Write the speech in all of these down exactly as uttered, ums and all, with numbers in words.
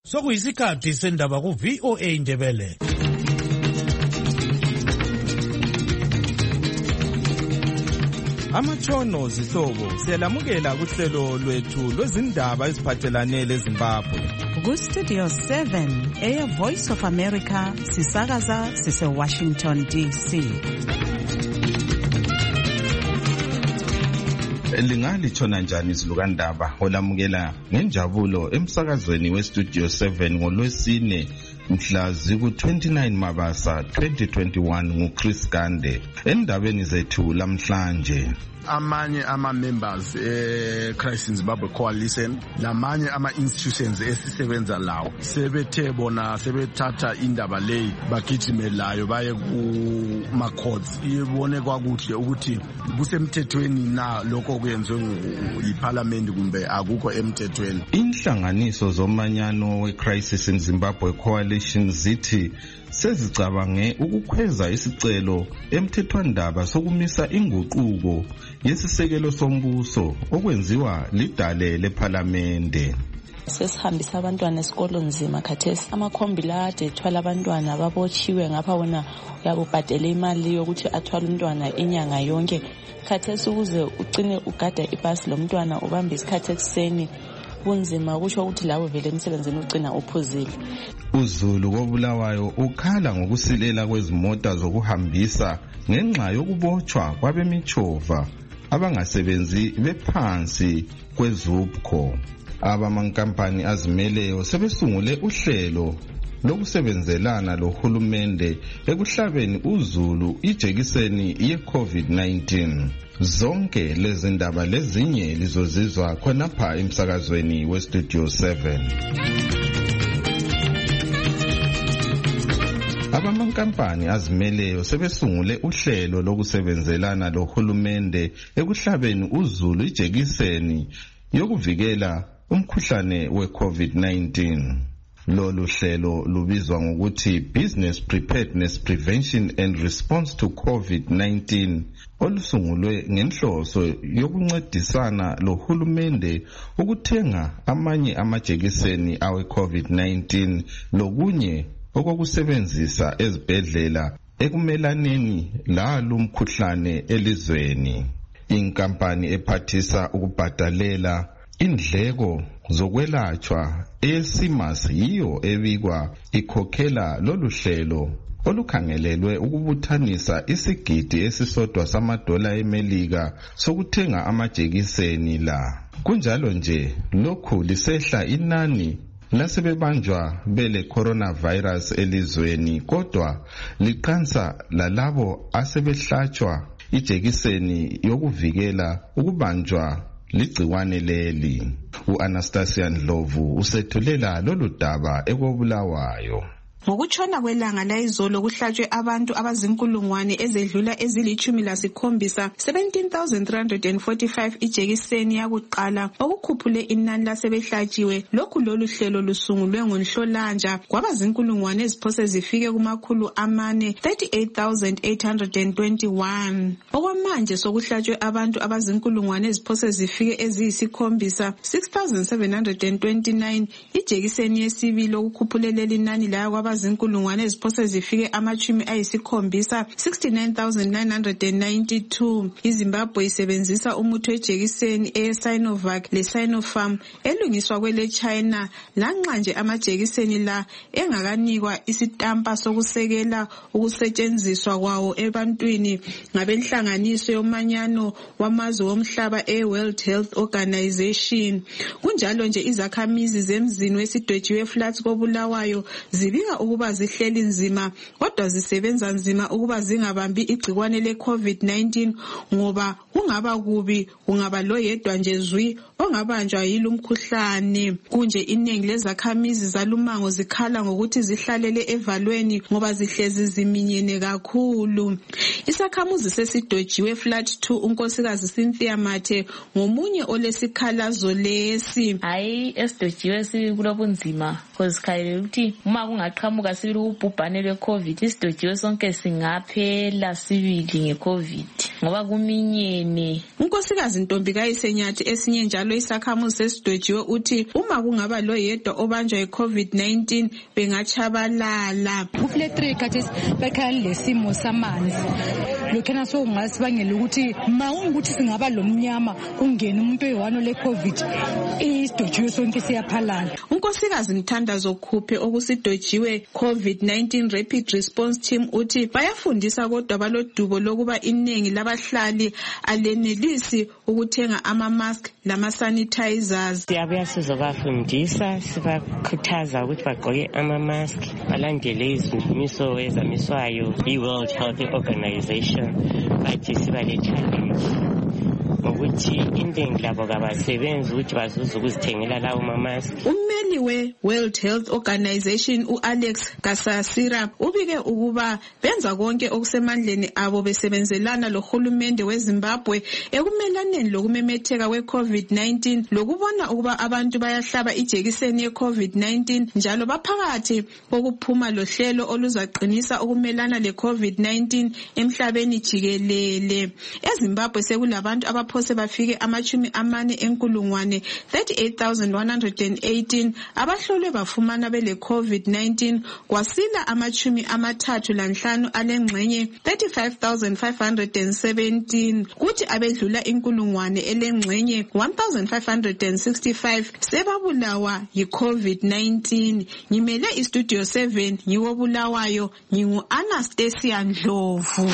Sokuyisikhathi sendaba ku V O A Indebele. Amatshono zihlobo siyalamukela kuhlelo lwethu lwezindaba eziphathelane leZimbabwe. Ku Studio seven, Air Voice of America, sisakaza sise Washington D C. Lingalitshona njani izilukandaba olamukela ngenjabulo emsakazweni we Studio seven ngolwesine mhla ziku twenty-nine Mabasa twenty twenty-one nguChris Gande. Endabeni zethu lamhlanje, amanye ama members e Christ in Zimbabwe Coalition lamanye ama institutions esisebenza lawo sebethe bona sebethatha indaba leyi bagijimelayo baye ku ma courts. Ibone kwakuhle ukuthi kusemthethweni na lokho kuyenzwe yiParliament kumbe akukho emthethweni. Inhlanganiso zomanyano we Crisis in Zimbabwe Coalition zithi sezicabange ukukhweza isicelo emthethwandaba sokumisa inguquko yesisekelo sombuso okwenziwa lidale leParliamente. Sesihambisa abantwana esikolo nzima khathesi, amakhombila ade ethwala abantwana babotshiwe ngapha wona uyabubhadela imali yokuthi athwala umntwana inyanga yonke. Khathesi ukuze ucine ugada ibhasi lomntwana ubamba isikhathi ekseni kunzima, kusho ukuthi lawo vele emsebenzini ucina uphuzile. uZulu koBulawayo ukhala ngokusilela kwezimota zokuhambisa ngenxa yokubotshwa kwabemichova abangasebenzi bephansi kwezupco. Abamankampani azimeleyo sebesungule uhlelo lokusebenzelana lohulumende ekuhlabeni uZulu ijekiseni ye-COVID nineteen. Zonke lezi ndaba lezinye lizozizwa khonapha emsakazweni we Studio seven. Abamankampani azimeleyo sebesungule uhlelo lokusebenzelana lohulumende ekuhlabeni uZulu ijekiseni yokuvikela umkhuhlane we-COVID nineteen. Lolu hlelo lubizwa ngokuthi Business Preparedness Prevention and Response to COVID nineteen, olusungulwe ngenhloso yokuncedisana lohulumende ukuthenga amanye amajekiseni awe-COVID nineteen lokunye okokusebenzisa ezibhedlela ekumelaneni lalo mkhuhlane elizweni. Inkampani ephathisa ukubhadalela indleko zokwelatshwa eSimas yiyo ebikwa ikhokhela lolu hlelo olukhangelelwe ukubuthanisa isigidi esisodwa samadola eMelika sokuthenga amajekiseni la. Kunjalo nje lokhu lisehla inani lasebebanjwa bele coronavirus elizweni, kodwa liqansa lalabo asebehlatshwa ijekiseni yokuvikela ukubanjwa ligciwane leli. U-Anastasia Ndlovu usethulela lolu daba ekoBulawayo. Ngokutshona kwelanga layizolo kuhlatshwe abantu abazinkulungwane ezedlula ezilithumi lasikhombisa seventeen thousand three hundred forty-five ijekiseni yakuqala okukhuphule inani lasebehlatshiwe. Lokhu lolu hlelo lusungulwe ngoNhlolanja kwabazinkulungwane eziphose zifike kumakhulu amane thirty-eight thousand eight hundred twenty-one. Okwamanje sokuhlatshwe abantu abazinkulungwane eziphose zifike eziyisikhombisa six thousand seven hundred twenty-nine ijekiseni yesibili okukhuphuleleli inani layo kwaba zinkulungwane eziphose zifike amachumi ayisikhombisa sixty-nine thousand nine hundred ninety-two. iZimbabwe isebenzisa umuthi wejekiseni eSinovac leSinopharm elungiswa kwele China. Lanxa nje amajekiseni la engakanikwa isitampa sokusekela ukusetshenziswa kwawo ebantwini ngabenhlanganiso yomanyano wamazwe womhlaba eWorld Health Organization. Kunjalo nje izakhamizi zemzini wesidwejiwe Flats koBulawayo zibika ukuba zihleli nzima kodwa zisebenza nzima ukuba zingabambi igcikwane le-COVID nineteen ngoba kungaba kubi kungaba loyedwa nje zwi ongabanjwa yilo umkhuhlane. Kunje iningi lezakhamizi zalumango zikhala ngokuthi zihlalele evalweni ngoba zihlezi ziminyene kakhulu. Isakhamuzi sesidojiwe Flat two unkosikazi Cynthia Mathe ngomunye olesikhalazo lesi. Hayi esidojiwe sikulobunzima because khaye ukuthi uma kungaqhamuka kuqhamuka sibili ubhubhane lwe-COVID, isidojiwe sonke singaphela sibili nge-COVID ngoba kuminyene. Unkosikazi Ntombi Kayisenyathi esinye njalo isakhamuzi sesidojiwe uthi uma kungaba lo yedwa obanjwa yi-COVID nineteen bengachabalala. Kufle three khathesi bekhala lesimo samanzi. Lokhena so ungasibangela ukuthi mawungukuthi singaba lomnyama kungena umuntu oyiwano le-COVID isidojiwe sonke siyaphalala. Unkosikazi Mthandazo Khuphe okusidojiwe COVID nineteen Rapid Response Team uthi bayafundisa kodwa balodubo lokuba iningi labahlali alenelisi ukuthenga ama-mask lama-sanitizers. Siyabuya sizobafundisa sibakhuthaza ukuthi bagqoke ama-mask balandele izimiso ezamiswayo yi-World Health Organization. Bathi siba le-challenge ukuthi indengi labo kabasebenzi ukuthi bazuze ukuzithengela lawo mamask. Ummeli we-World Health Organization u-Alex Gasasira ubike ukuba benza konke okusemandleni abo besebenzelana lohulumende weZimbabwe ekumelaneni lokumemetheka kwe-COVID nineteen lokubona ukuba abantu bayahlaba ijekiseni ye-COVID nineteen njalo baphakathi kokuphuma lohlelo oluzaqinisa ukumelana le-COVID nineteen emhlabeni jikelele. EZimbabwe sekulabantu abaphose bafike amachumi amane enkulungwane thirty-eight thousand one hundred eighteen abahlolwe bafumana bele COVID nineteen kwasila amachumi amathathu lanhlanu alengxenye thirty-five thousand five hundred seventeen kuthi abedlula inkulungwane elengxenye one thousand five hundred sixty-five sebabulawa yi-COVID nineteen. Ngimele istudio seven ngiwo Bulawayo ngingu Anastasia Ndlovu.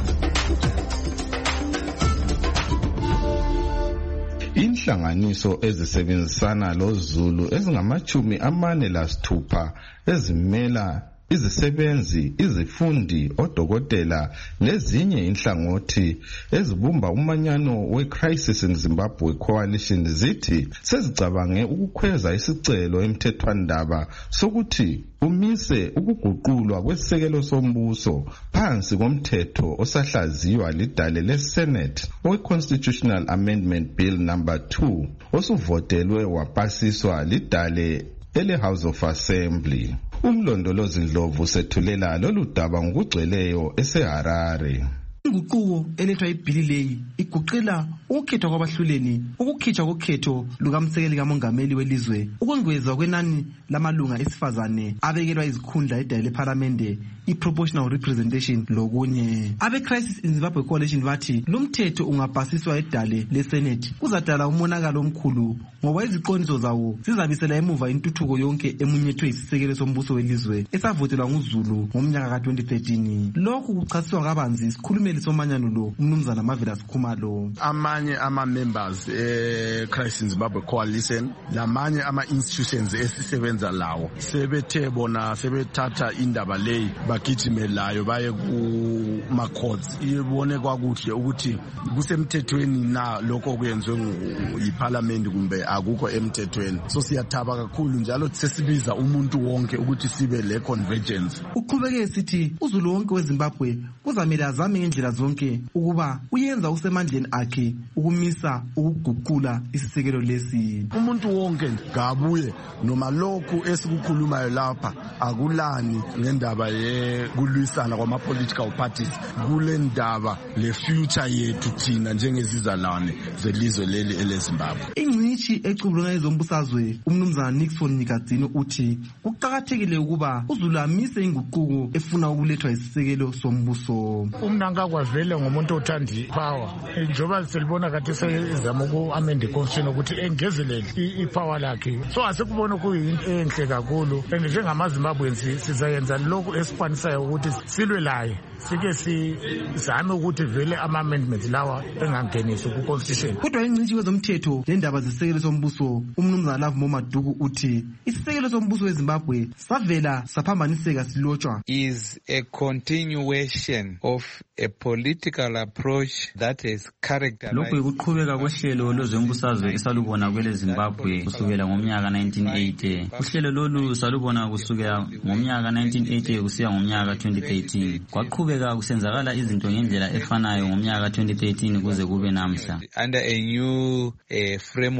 Inhlanganiso ezisebenzisana loZulu ezingamachumi amane lasithupha ezimela izisebenzi, izifundi, odokotela nezinye inhlangothi ezibumba umanyano we-Crisis in Zimbabwe Coalition zithi sezicabange ukukhweza isicelo emthethwandaba sokuthi umise ukuguqulwa kwesisekelo sombuso phansi komthetho osahlaziywa lidale le-Senate we-Constitutional Amendment Bill number two osuvotelwe wapasiswa lidale ele-House of Assembly. Umlondolozi Ndlovu sethulela lolu daba ngokugcweleyo eseHarare. Inguquko elethwa ibhili leyi iguqela ukukhethwa kwabahluleli, ukukhitshwa kokhetho lukamsekeli kamongameli welizwe, ukwengezwa kwenani lamalunga esifazane abekelwa izikhundla edale leParliament, i-proportional representation lokunye. Abe-Crisis in Zimbabwe Coalition bathi lo mthetho ungapasiswa edale le-Senate kuzadala umonakalo omkhulu ngoba iziqondiso zawo zizabisela emuva intuthuko yonke emunyethwe isisekelo sombuso welizwe esavotelwa nguZulu ngomnyaka ka twenty thirteen. Lokhu kuchasiswa kabanzi isikhulumeli somanyano lo umnumzana Marvelous Khumalo. Amanye ama-members e-Crisis in Zimbabwe Coalition lamanye ama-institutions esisebenza lawo sebethe bona sebethatha indaba leyi bagijimelayo baye kuma-courts. Ibone kwakuhle ukuthi kusemthethweni na lokho okuyenzwe yiParliament kumbe akukho emthethweni. So siyathaba kakhulu njalo sesibiza umuntu wonke ukuthi sibe le convergence. Uqhubeke sithi uZulu wonke weZimbabwe kuzamele azame ngendlela zonke ukuba uyenza usemandleni akhe ukumisa ukuguqula isisekelo lesi. Umuntu wonke ngabuye noma lokhu esikukhulumayo lapha akulani ngendaba yekulwisana kwama-political parties, kule ndaba le future yethu thina njengezizalwane zelizwe leli eleZimbabwe. Ingcitshi ecubulunga ezombusazwe umnumzana Nixon Nikadzino uthi kuqakathekile ukuba uZulu amise inguquko efuna ukulethwa isisekelo sombuso. Umnankagwa vele ngomuntu othanda ipower njengoba selibona kade sezama uku-amend i-constitution ukuthi engezelele ipower lakhe, so asekubona kuyinto enhle kakhulu and njengamaZimbabweans sizayenza lokhu esifanisayo ukuthi silwe laye sike sizame ukuthi vele ama-amendments lawa engangenisi ku-constitution. Kodwa ingcitshi kwezomthetho lendaba zesisekelo sombuso umnumzana Love Momaduku uthi isisekelo sombuso weZimbabwe savela saphambaniseka silotshwa is a continuation of a political approach that is characterized. Lokhu ukuqhubeka kohlelo lwezombusazwe esalubona kwele Zimbabwe kusukela ngomnyaka nineteen eighty. Uhlelo lolu salubona kusukela ngomnyaka nineteen eighty kusiya ngomnyaka twenty thirteen. Kwaqhubeka kusenzakala izinto ngendlela efanayo ngomnyaka twenty thirteen kuze kube namhla. Under a new uh, framework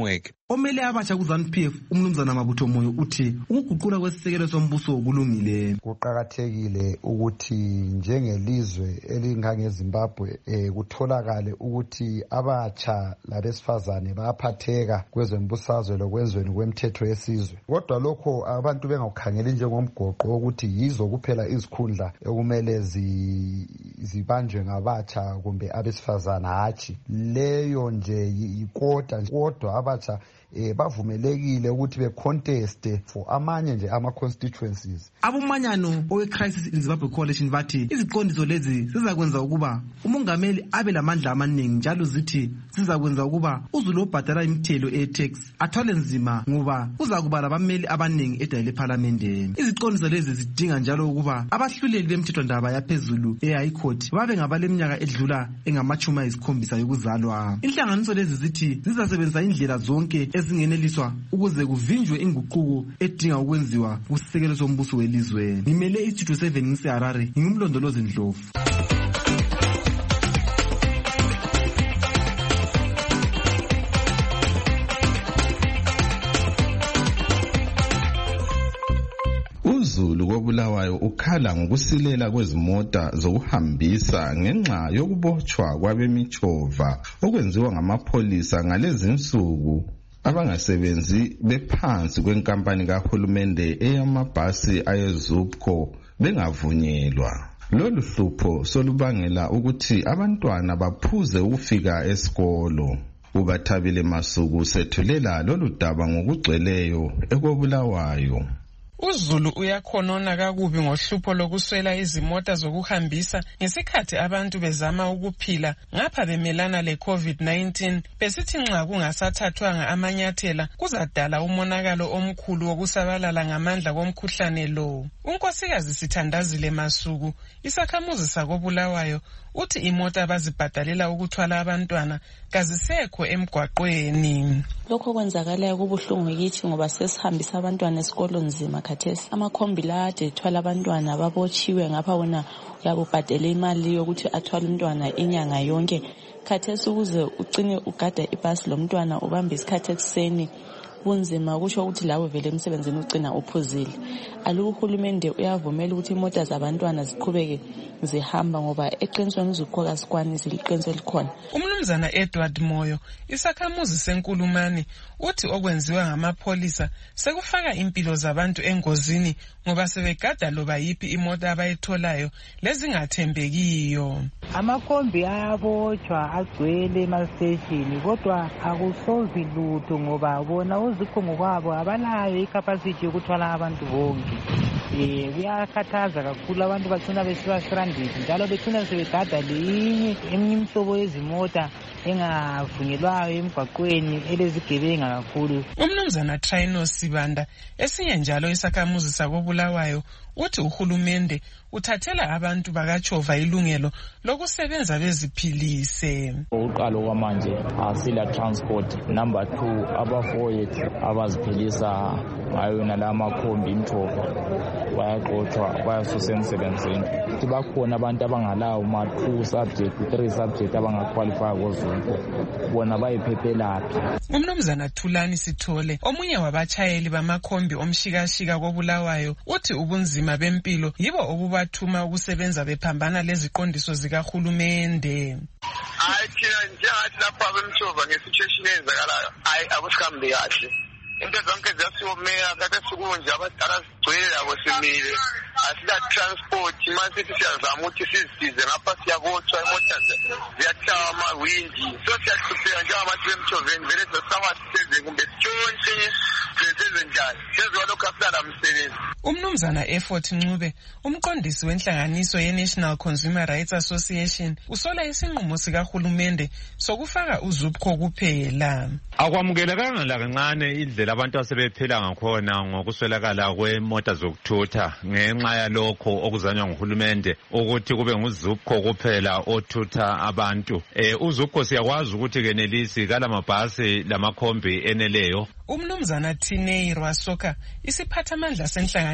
Omele abatsha ku-ZANU P F umnumzana Mabutho Moyo uthi ukuguqula kwesisekelo sombuso kulungile. Kuqakathekile ukuthi njengelizwe elingangeZimbabwe eh, kutholakale ukuthi abatsha labesifazane bayaphatheka kwezembusazwe lokwenzweni kwemthetho yesizwe. Kodwa lokho abantu bengakukhangeli njengomgoqo ukuthi yizo kuphela izikhundla ekumele zi zibanjwe ngabatsha kumbe abesifazane, hatshi leyo nje ikota. Kodwa abatsha eh bavumelekile ukuthi be contest for amanye nje ama constituencies. Abumanyano owe Crisis in Zimbabwe Coalition bathi iziqondiso lezi sizakwenza ukuba umongameli abe lamandla amaningi, njalo zithi sizakwenza ukuba uzulu obhadala imithelo e-tax athwale nzima ngoba uzakuba labameli abaningi edayile parliament. Iziqondiso lezi zidinga njalo ukuba abahluleli bemthethwandaba yaphezulu e-High Court babe ngabaleminyaka edlula engamachumi ayisikhombisa yokuzalwa. Inhlanganiso lezi zithi zizasebenzisa indlela zonke ezingeneliswa ukuze kuvinjwe inguquko edinga ukwenziwa kusisekelo sombuso welizwe. Ngimele iStudio seven ngiseHarare, ngingumlondolozi Ndlovu. UZulu koBulawayo ukhala ngokusilela kwezimota zokuhambisa ngenxa yokubotshwa kwabemichova okwenziwa ngamapholisa ngalezi insuku abangasebenzi bephansi kwenkampani kahulumende eyamabhasi ayeZUPCO bengavunyelwa. Lolu hlupho solubangela ukuthi abantwana baphuze ukufika esikolo. UBathabile Masuku sethulela lolu daba ngokugcweleyo ekoBulawayo. UZulu uyakhonona kakubi ngohlupho lokuswela izimota zokuhambisa ngesikhathi abantu bezama ukuphila ngapha bemelana le-COVID nineteen, besithi nxa kungasathathwanga amanyathela kuzadala umonakalo omkhulu wokusabalala ngamandla komkhuhlane lo. UNkosikazi Sithandazile Masuku, isakhamuzi sakoBulawayo, uthi imota abazibhadalela ukuthwala abantwana kazisekho emgwaqweni. Lokho kwenzakala kubuhlungu kithi ngoba sesihambisa abantwana esikolo nzima khathesi. Amakhombi la ade ethwala abantwana babotshiwe ngapha wona uyabubhadela imali yokuthi athwale umntwana inyanga yonke. Khathesi ukuze ucine ugada ibhasi lomntwana ubambe isikhathi ekseni kunzima, kusho ukuthi lawe vele emsebenzini ucina uphuzile. Aluku uhulumende uyavumela ukuthi imota zabantwana ziqhubeke zihamba ngoba eqinisweni uzukho kasikwanisi liqiniso likhona. Umnumzana Edward Moyo, isakhamuzi seNkulumane, uthi okwenziwa ngamapholisa sekufaka impilo zabantu engozini ngoba sebegada loba yipi imota abayitholayo lezingathembekiyo. Amakhombi ayabotshwa agcwele emastation kodwa akusolvi lutho ngoba bona uzikho ngokwabo abalayo icapacity yokuthwala abantu bonke. Eh kuyakhathaza kakhulu, abantu bacina besiba stranded njalo becina sebegada linye eminye imhlobo yezimota engavunyelwayo emgwaqweni elezigebenga kakhulu. Umnumzana Trino Sibanda, esinye njalo isakhamuzi sakoBulawayo, uthi uhulumende uthathela abantu bakatshova ilungelo lokusebenza beziphilise. Uqalo kwamanje asila transport. Number two, abafowethu abaziphilisa ngayo nalamakhombi imthova bayaqothwa bayasusa emsebenzini. Bakhona abantu abangalawo ma two subject three subject abangaqualify koZUPCO, bona bayiphephelaphi. Umnumzana Thulani Sithole, omunye wabachayeli bamakhombi omshikashika koBulawayo, uthi ubunzima bempilo yibo obubathuma ukusebenza bephambana leziqondiso zikahulumende. Hayi thina njengathi lapha bemthova ngesituation eyenzakalayo hayi akusihambi kahle. Into zonke ziyasiyomeka kade sikunje abadala sigcwele labo simile asila transport masithi siyazama ukuthi sizisize ngapha siyabotshwa imota ziyatshaya amawindi so siyahlupheka njengabantu bemthoveni vele sesawasisenze kumbe sitshontshe senze njani senziwa lokhu asala msebenzi. Umnumzana Effort Ncube, umqondisi wenhlanganiso ye-National Consumer Rights Association, usola isinqumo sikahulumende sokufaka uZUPCO kuphela. Akwamukelekanga kancane indlela abantu asebephila ngakhona ngokuswelakala kwemota zokuthutha ngenxa yalokho okuzanywa nguhulumende ukuthi kube nguZUPCO kuphela othutha abantu. Eh uZUPCO siyakwazi ukuthi kenelisi kala mabhasi lamakhombi eneleyo. Umnumzana Tinei Rwasoka, isiphathamandla senhlangano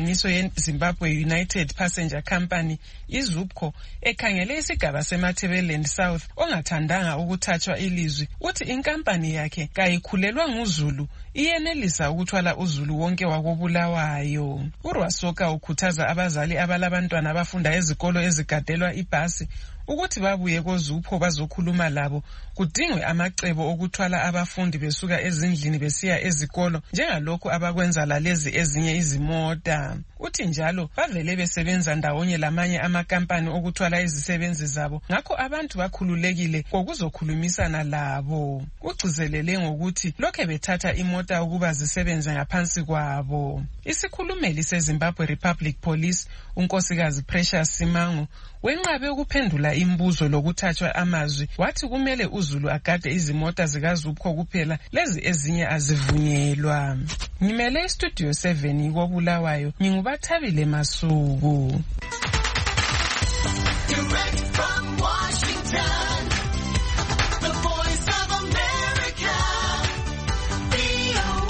yenhlanganiso yeZimbabwe United Passenger Company iZUPCO ekhangele isigaba seMatabeleland South ongathandanga ukuthathwa ilizwi uthi inkampani yakhe kayikhulelwa nguZulu iyenelisa ukuthwala uZulu wonke wakobulawayo. uRwasoka ukhuthaza abazali abalabantwana abafunda ezikolo ezigadelwa ibhasi ukuthi babuye koZUPCO bazokhuluma labo kudingwe amacebo okuthwala abafundi besuka ezindlini besiya ezikolo njengalokho abakwenza lalezi ezinye izimota. Uthi njalo bavele besebenza ndawonye lamanye amakampani okuthwala izisebenzi zabo ngakho abantu bakhululekile kokuzokhulumisana labo. Ugcizelele ngokuthi lokho bethatha imota ukuba zisebenze ngaphansi kwabo. Isikhulumeli seZimbabwe Republic Police unkosikazi Precious Simangu wenqabe ukuphendula imbuzo lokuthathwa amazwi wathi kumele uZulu agade izimota zikaZUPCO kuphela lezi ezinye azivunyelwa. Ngimele istudio seven koBulawayo ngingubathabile Masuku. Direct from Washington, the voice of America, V O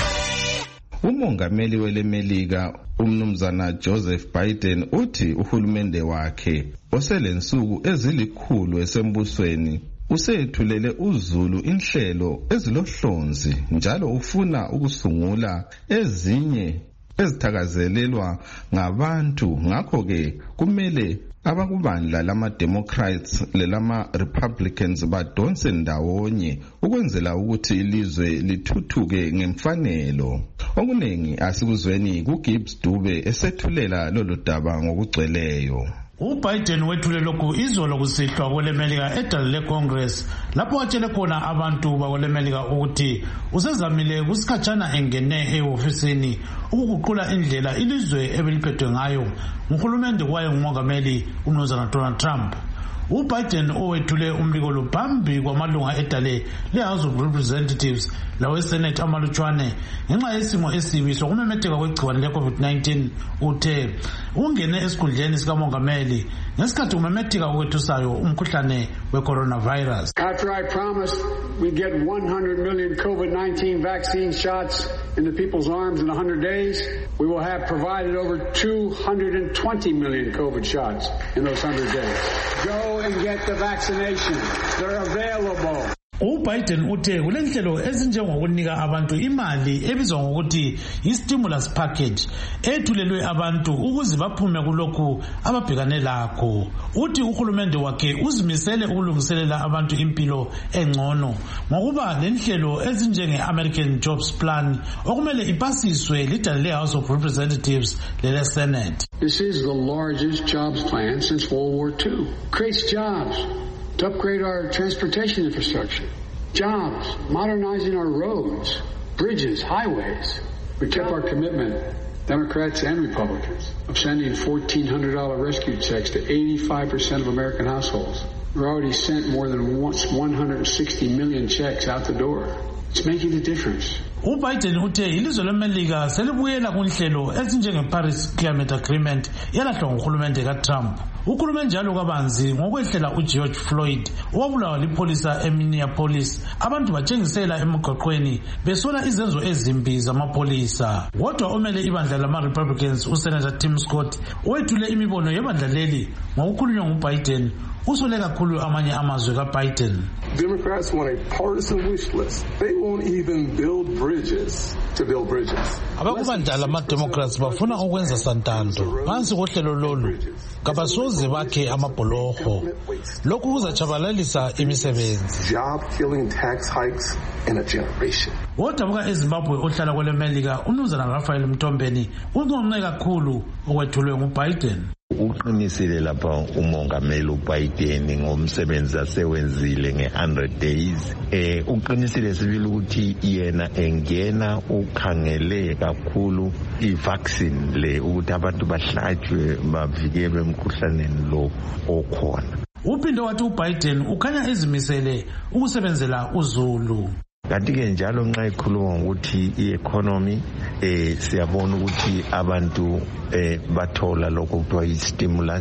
A. Umongameli welemelika umnumzana Joseph Biden uthi uhulumende wakhe oselensuku ezilikhulu esembusweni usethulele uZulu inhlelo ezilohlonzi njalo ufuna ukusungula ezinye ezithakazelelwa ngabantu. Ngakho ke kumele abakubandla lama Democrats lelama Republicans badonse ndawonye ukwenzela ukuthi ilizwe lithuthuke ngemfanelo. Okunengi asikuzweni kuGibbs Dube esethulela lolu daba ngokugcweleyo. uBiden wethule lokhu izolo kusihlwa kwelemelika edale leCongress lapho watshele khona abantu bakwelemelika ukuthi usezamile kusikhatshana engene ehofisini ukuguqula indlela ilizwe ebeliphethwe ngayo nguhulumende kwaye ngumongameli umnumzana Donald Trump. uBiden owethule umbiko lo phambi kwamalunga edale leHouse of Representatives laweSenate amalutshwane ngenxa yesimo esibi sokumemetheka kwegciwane leCovid nineteen uthe ungene esikhundleni sikamongameli ngesikhathi kumemetheka okwethusayo umkhuhlane weCoronavirus. After I promised we'd get one hundred million COVID nineteen vaccine shots in the people's arms in one hundred days, we will have provided over two hundred twenty million COVID shots in those one hundred days. Go and get the vaccinations. They're available. uBiden uthe kulenhlelo ezinjengokunika abantu imali ebizwa ngokuthi i-stimulus package ethulelwe abantu ukuze baphume kulokhu ababhekane lakho. Uthi uhulumende wakhe uzimisele ukulungiselela abantu impilo engcono ngokuba lenhlelo ezinjenge-American Jobs Plan okumele ipasiswe lidale leHouse of Representatives lele Senate. This is the largest jobs plan since World War Two. Creates jobs to upgrade our transportation infrastructure, jobs, modernizing our roads, bridges, highways. We kept our commitment, Democrats and Republicans, of sending fourteen hundred dollars rescue checks to eighty-five percent of American households. We've already sent more than one hundred sixty million checks out the door. It's making a difference. uBiden uthe ilizwe lemelika selibuyela kunhlelo ezinjenge-Paris Climate Agreement yalahlwa nguhulumende kaTrump. Ukhulume njalo kabanzi ngokwehlela uGeorge Floyd owabulawa lipholisa eMinneapolis. Abantu batshengisela emgwaqweni besola izenzo ezimbi zamapholisa. Kodwa omele ibandla lama-Republicans uSenator Tim Scott owethule imibono yebandla leli ngokukhulunywa nguBiden usole kakhulu amanye amazwe kaBiden. Democrats want a partisan wish list. They won't even build bridges to build bridges. Abakubandla lama-Democrats bafuna ukwenza santando phansi kohlelo lolu kabasoze bakhe amabholoho. Lokhu kuzatshabalalisa imisebenzi. Job killing tax hikes in a generation. Odabuka eZimbabwe ohlala kwelemelika umnumzana Raphael Mtombeni unqonqe kakhulu okwethulwe nguBiden. Uqinisile lapha umongameli uBiden ngomsebenzi asewenzile nge one hundred days. Eh uqinisile sibili ukuthi yena engena ukhangele kakhulu i-vaccine le ukuthi abantu bahlatshwe bavikelwe emkhuhlaneni lo okhona. Uphinde wathi uBiden ukhanya ezimisele ukusebenzela uZulu. Kanti ke njalo nxa ikhuluma ukuthi i-economy eh siyabona ukuthi abantu eh bathola lokho kuthiwa i-stimulus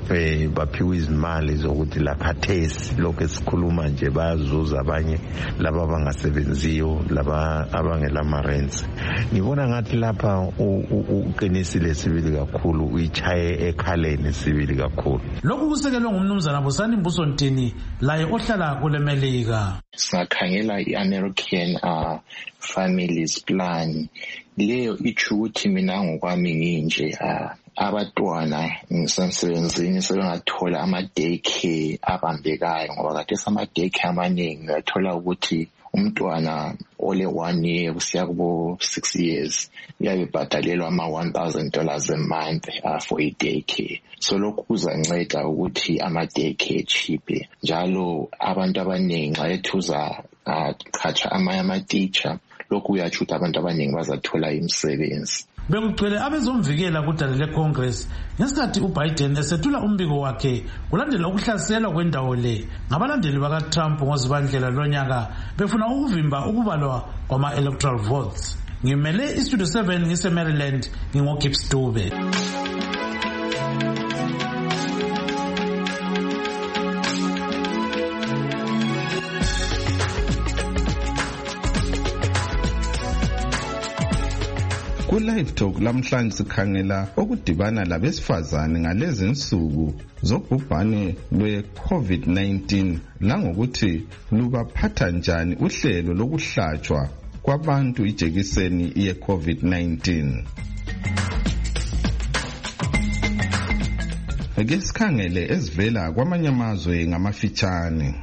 eh baphiwe izimali zokuthi lakhathesi lokho esikhuluma nje bayazuza abanye laba bangasebenziyo laba abangela marents. Ngibona ngathi lapha uqinisile sibili kakhulu uyichaye ekhaleni sibili kakhulu. Lokhu kusekelwe ngumnumzana Busani Mbusontini laye ohlala kule Melika. Sakhangela i-American uh, Families Plan leyo itsho ukuthi mina ngokwami nginje uh, abatwana ngisemsebenzini sebengathola ama-day care abambekayo ngoba kade sama-day care amaningi uyathola ukuthi umntwana ole one year kusiya kubo six years uyabe bhadalelwa ama-one thousand dollars a month uh, for i-day care. So lokhu kuzanceda ukuthi ama-day care chiphe njalo abantu abaningi nxa ethuza khatsha amanye ama-teacher lokhu uyatsho ukuthi abantu abaningi bazathola imisebenzi. Bekugcwele abezomvikela kudala leCongress ngesikhathi uBiden esethula umbiko wakhe kulandela ukuhlaselwa kwendawo le ngabalandeli bakaTrump ngozibandlela lonyaka befuna ukuvimba ukubalwa kwama-electoral votes. Ngimele iStudio seven ngise-Maryland ngingoGibbs Dube. Ku-Live Talk lamhlanje sikhangela okudibana labesifazane ngalezi nsuku zobhubhane lwe-COVID nineteen langokuthi lubaphatha njani uhlelo lokuhlatshwa kwabantu ijekiseni ye-COVID nineteen. Ake sikhangele ezivela kwamanye amazwe ngamafitshane.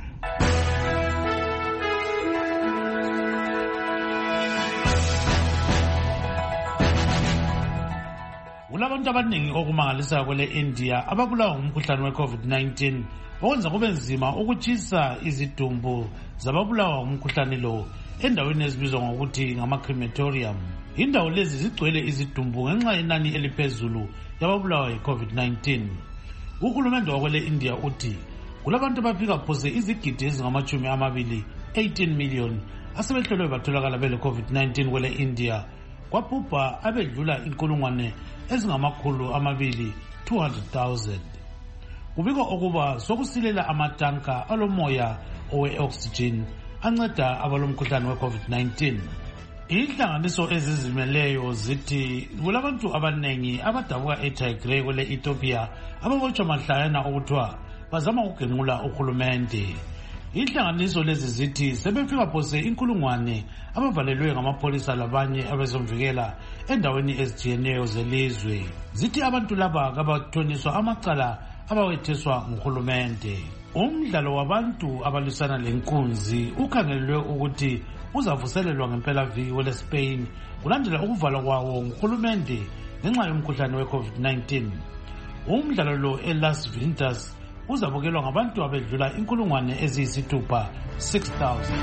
Kulabantu abaningi okumangalisa kwele India ababulawa ngumkhuhlane we-COVID nineteen okwenza kube nzima ukutshisa izidumbu zababulawa ngumkhuhlane lo endaweni ezibizwa ngokuthi ngama-crematorium. Indawo lezi zigcwele izidumbu ngenxa yenani eliphezulu yababulawa yi-COVID nineteen. Uhulumende wakwele India uthi kulabantu abafika phose izigidi ezingamachumi amabili eighteen million asebehlolwe batholakala bele COVID nineteen kwele India kwabhubha abedlula inkulungwane ezingamakhulu amabili two hundred thousand. Kubikwa okuba sokusilela amatanka alomoya owe-oxygen anceda abalomkhuhlane we-COVID nineteen. Inhlanganiso ezizimeleyo zithi kulabantu abanengi abadabuka eTigray kwele Ethiopia ababotshwa mahlayana okuthiwa bazama ukugenqula uhulumende. Inhlanganiso lezi zithi sebefika phose inkulungwane abavalelwe ngamapholisa labanye abezomvikela endaweni ezitshiyeneyo zelizwe. Zithi abantu laba kabathoniswa amacala abawetheswa nguhulumende. Umdlalo wabantu abalwisana lenkunzi ukhangelelwe ukuthi uzavuselelwa ngempelaviki kwele Spain kulandela ukuvalwa kwawo nguhulumende ngenxa yomkhuhlane we-COVID nineteen. Umdlalo lo eLas Ventas uzabukelwa ngabantu abedlula inkulungwane eziyisithupha six thousand.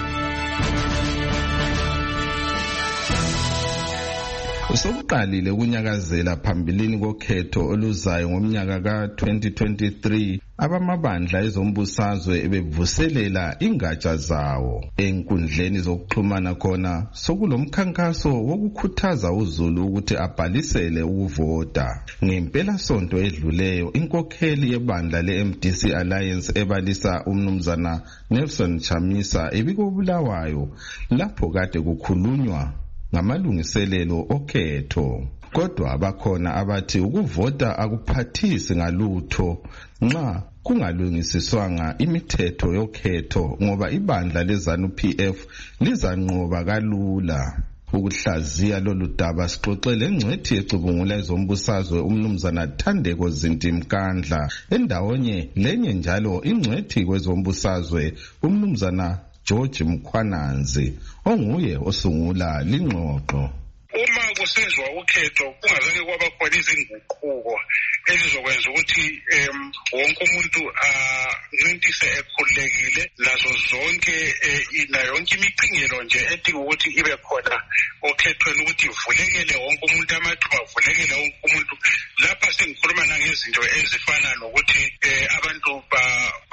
Sokuqalile kunyakazela phambilini kokhetho oluzayo ngomnyaka ka twenty twenty-three abamabandla ezombusazwe ebevuselela ingatsha zawo enkundleni zokuxhumana khona sokulomkhankaso wokukhuthaza uzulu ukuthi abhalisele ukuvota. Ngempela sonto edluleyo inkokheli yebandla le-M D C Alliance ebalisa umnumzana Nelson Chamisa ebikobulawayo lapho kade kukhulunywa ngamalungiselelo okhetho. Kodwa bakhona abathi ukuvota akuphathisi ngalutho nxa kungalungisiswanga imithetho yokhetho ngoba ibandla leZANU-P F lizanqoba kalula. Ukuhlaziya lolu daba sixoxele engcwethi ecubungula ezombusazwe umnumzana Thandeko Zinti Mkandla endawonye lenye njalo ingcwethi kwezombusazwe umnumzana George Mkhwananzi onguye osungula lingxoxo. Uma kusenzwa ukhetho kungazake kwabakhona izinguquko elizokwenza ukuthi wonke umuntu anqintise ekhululekile nazo zonke nayo yonke imicingelo nje edinga ukuthi ibe khona okhethweni ukuthi ivulekele wonke umuntu amathuba avulekele wonke umuntu. Lapha sengikhuluma nangezinto ezifana nokuthi abantu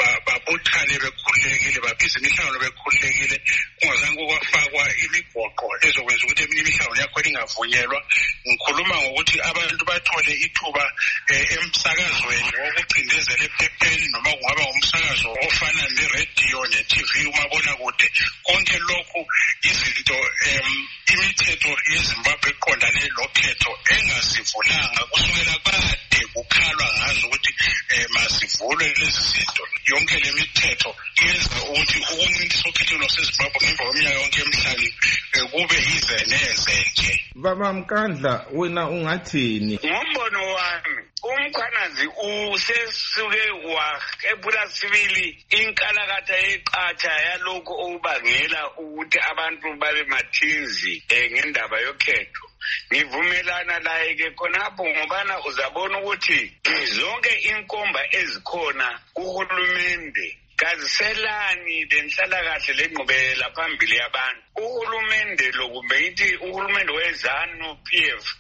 babuthane bekhululekile babhiza imihlangano bekhululekile kungazange kwafakwa imigoqo ezokwenza ukuthi eminye imihlangano yakhona ingavunyelwa. Ngikhuluma ngokuthi abantu bathole ithuba emsakazweni wokucindezela ephepheni noma kungaba umsakazo ofana ne-radio ne-T V umabonakude. Konke lokhu izinto imithetho yeZimbabwe eqondane lokhetho engasivulanga kusukela kade kukhalwa ngazo ukuthi masivulwe lezi zinto. Yonke le mithetho yenza ukuthi ukuncintiswa ukhetho lwaseZimbabwe ngemva kweminyaka yonke emihlanu kube yize neze nje. Baba Mkandla, wena ungathini? Ngombono wami uMkhwanazi usesuke wakephula sibili inkalakatha yeqatha yalokho okubangela ukuthi abantu babe mathinzi ngendaba yokhetho. Ngivumelana laye ke khonapho ngobana uzabona ukuthi zonke inkomba ezikhona kuhulumende kaziselani lenhlalakahle lengqubekela phambili yabantu. Uhulumende lokumbe ithi uhulumende weZANU P F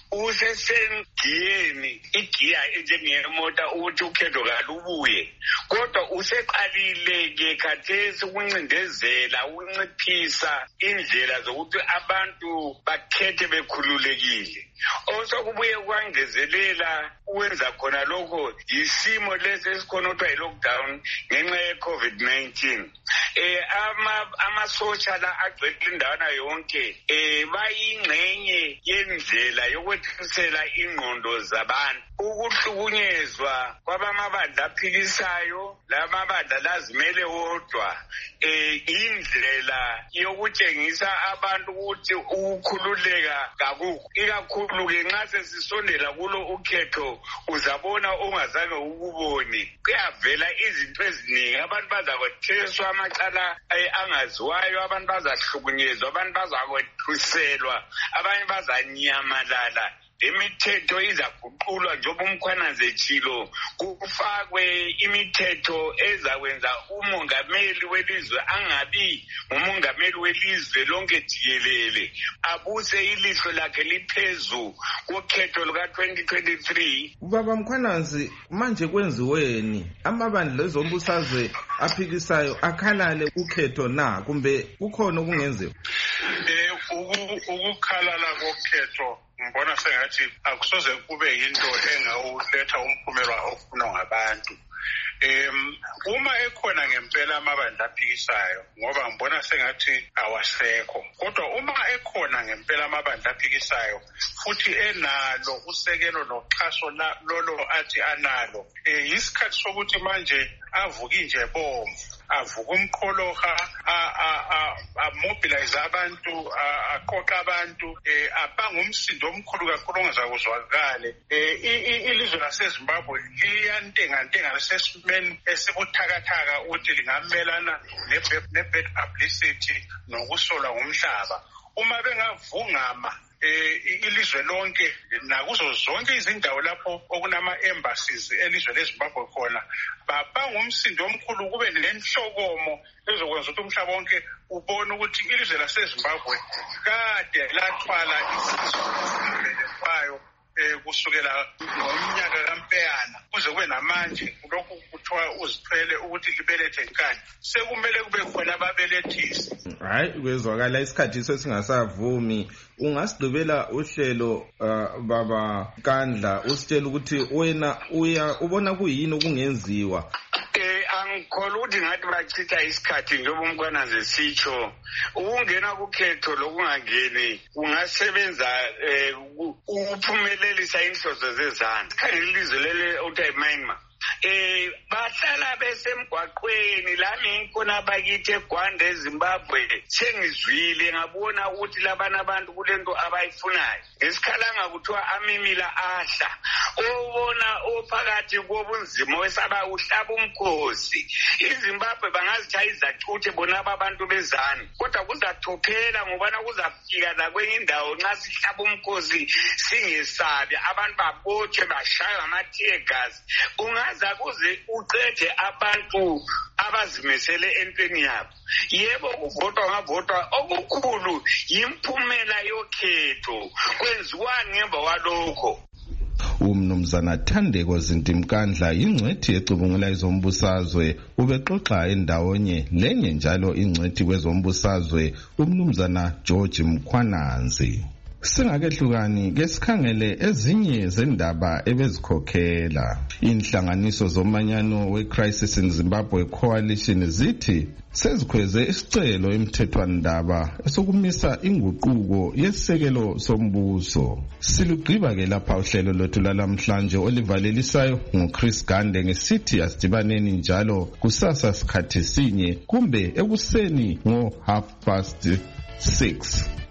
usesengiyeni igiya enjengemota ukuthi ukhetho kalubuye, kodwa useqalile ke khathesi ukuncindezela ukunciphisa indlela zokuthi abantu bakhethe bekhululekile. Osokubuye kwangezelela ukwenza khona lokho yisimo lesi esikhona kuthiwa yi-lockdown ngenxa ye-COVID nineteen. Eh ama amasosha la agcwele indawana yonke eh bayingxenye yendlela yokwethisela ingqondo zabantu. Ukuhlukunyezwa kwabamabandla aphikisayo lamabandla lazimele wodwa eh indlela yokutshengisa abantu ukuthi ukukhululeka kakukho. Ikakhulu ke nxa sesisondela kulo ukhetho uzabona ongazange ukubone kuyavela izinto eziningi. Abantu bazakwetheswa amacala angaziwayo, abantu bazahlukunyezwa, abantu bazakwethuselwa, abanye bazanyamalala. Imithetho izaguqulwa njengoba uMkhwanazi etshilo, kufakwe imithetho ezakwenza umongameli welizwe angabi umongameli welizwe lonke jikelele, abuse ilihlo lakhe liphezu kokhetho luka twenty twenty-three. Baba Mkhwanazi, manje kwenziweni? Amabandla ezombusazwe aphikisayo akhalale ukhetho na kumbe kukhona okungenziwa? Eh ukukhalala kokhetho ngibona sengathi akusoze kube yinto engawuletha umphumela ofunwa ngabantu. Em uma ekhona ngempela amabandla aphikisayo ngoba ngibona sengathi awasekho, kodwa uma ekhona ngempela amabandla aphikisayo futhi enalo usekelo noxhaso lolo athi analo, eh isikhathi sokuthi manje avuki nje bomvu, avuka umqholoha, amobilize abantu, aqoqa abantu, abanga umsindo omkhulu kakhulu ongazakuzwakale. Ilizwe laseZimbabwe liyantengantenga lesesimeni esibuthakathaka ukuthi lingamelana ne-bad publicity nokusolwa ngumhlaba. Uma bengavungama ilizwe lonke nakuzo zonke izindawo lapho okunama embassies elizwe leZimbabwe khona, babanga umsindo omkhulu kube nenhlokomo ezokwenza ukuthi umhlaba wonke ubone ukuthi ilizwe laseZimbabwe kade lathwala isizwe kwayo kusukela ngomnyaka kaMpeyana kuze kube namanje lokhu kuthiwa uzithwele ukuthi libelethe nkani. Sekumele kube khona ababelethisi. Hayi, kwezwakala isikhathi sesingasavumi. Ungasidubela uhlelo Baba Mkandla usitshela ukuthi wena uya ubona kuyini okungenziwa? Angikholwa ukuthi ngathi bachitha isikhathi njengoba uMkhwanazi esitsho. Ukungena kukhetho lokungangeni kungasebenza ukuphumelelisa inhloso zezandla. Sikhangele ilizwe lele uthi Myanmar. Eh bahlala besemgwaqweni lami inkona bakithi eGwanda eZimbabwe sengizwile ngabona ukuthi labana abantu kulento abayifunayo. Esikhalanga kuthiwa amimila ahla obona ophakathi kobunzima wesaba uhlaba umkhosi. iZimbabwe bangazitshaya izacuthe bona abantu bezani, kodwa kuzathophela ngobana kuzafika la kwenye indawo nxa sihlaba umkhosi singesabi, abantu babotshwe bashaywa ama-tear gas. Ungaza kuze uqede abantu abazimisele empeni yabo. Yebo ukuvotwa ngavotwa okukhulu yimphumela yokhetho kwenziwani ngemva kwalokho. Umnumzana Thandeko Zintimkandla ingcwethi ecubungula izombusazwe ubexoxa endawonye lenye njalo ingcwethi kwezombusazwe umnumzana George Mkhwananzi. Singakehlukani ke sikhangele ezinye zendaba ebezikhokhela. Inhlanganiso zomanyano we-Crisis in Zimbabwe Coalition zithi sezikhweze isicelo emthethwandaba esokumisa inguquko yesisekelo sombuso. Silugqiba ke lapha uhlelo lwethu lalamhlanje olivalelisayo nguChris Gande ngesithi asidibaneni njalo kusasa sikhathi sinye kumbe ekuseni ngo half past six.